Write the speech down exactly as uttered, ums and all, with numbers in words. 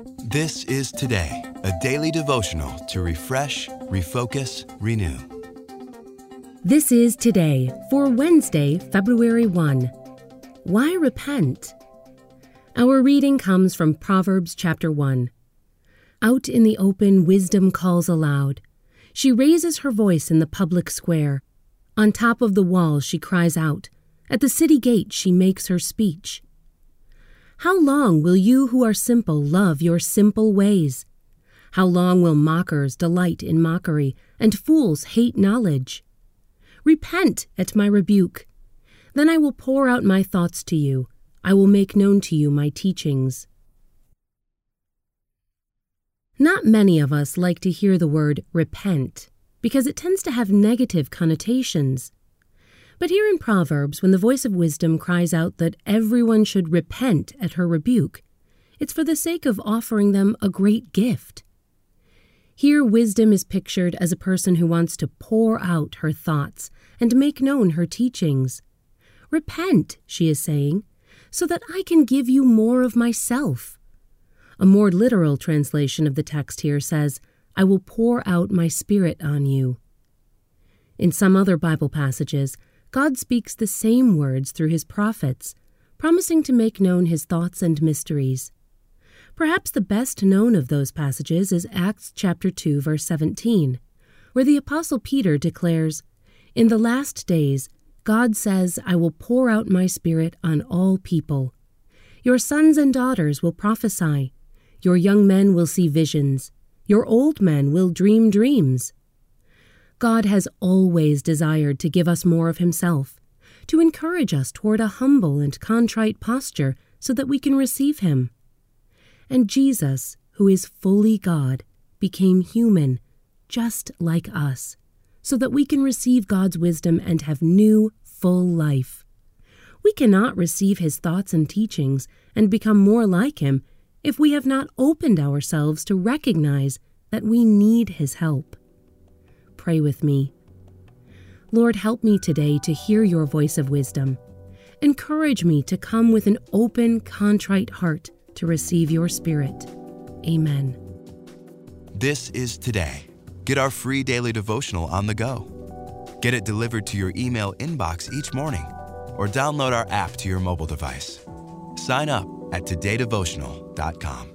This is Today, a daily devotional to refresh, refocus, renew. This is Today for Wednesday, February first. Why repent? Our reading comes from Proverbs chapter one. Out in the open, wisdom calls aloud. She raises her voice in the public square. On top of the wall she cries out. At the city gate she makes her speech. How long will you who are simple love your simple ways? How long will mockers delight in mockery, and fools hate knowledge? Repent at my rebuke. Then I will pour out my thoughts to you. I will make known to you my teachings. Not many of us like to hear the word repent, because it tends to have negative connotations. But here in Proverbs, when the voice of wisdom cries out that everyone should repent at her rebuke, it's for the sake of offering them a great gift. Here, wisdom is pictured as a person who wants to pour out her thoughts and make known her teachings. Repent, she is saying, so that I can give you more of myself. A more literal translation of the text here says, I will pour out my spirit on you. In some other Bible passages, God speaks the same words through his prophets, promising to make known his thoughts and mysteries. Perhaps the best known of those passages is Acts chapter two, verse seventeen, where the Apostle Peter declares, In the last days, God says, I will pour out my spirit on all people. Your sons and daughters will prophesy. Your young men will see visions. Your old men will dream dreams. God has always desired to give us more of himself, to encourage us toward a humble and contrite posture so that we can receive him. And Jesus, who is fully God, became human, just like us, so that we can receive God's wisdom and have new, full life. We cannot receive his thoughts and teachings and become more like him if we have not opened ourselves to recognize that we need his help. Pray with me. Lord, help me today to hear your voice of wisdom. Encourage me to come with an open, contrite heart to receive your spirit. Amen. This is Today. Get our free daily devotional on the go. Get it delivered to your email inbox each morning, or download our app to your mobile device. Sign up at today devotional dot com.